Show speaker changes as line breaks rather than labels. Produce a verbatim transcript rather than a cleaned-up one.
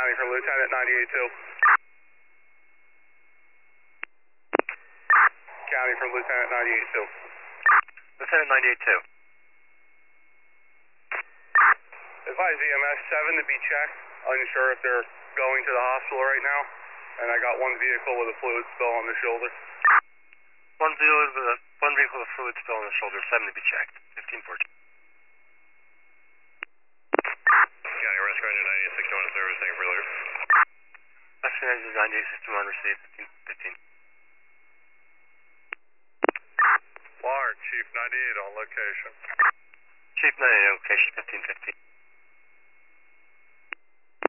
County for Lieutenant ninety-eight two. County for Lieutenant ninety-eight two.
Lieutenant ninety-eight two.
Advise E M S seven to be checked. Unsure if they're going to the hospital right now. And I got one vehicle with a fluid spill on the shoulder.
One vehicle with a one vehicle with a fluid spill on the shoulder, seven to be checked. Fifteen fourteen.
County Rescue Engine ninety-eight sixty-one service, thank you for later.
Rescue Engine ninety-eight sixty-one received fifteen fifteen.
Lark, Chief ninety-eight on location.
Chief ninety-eight on location, fifteen fifteen.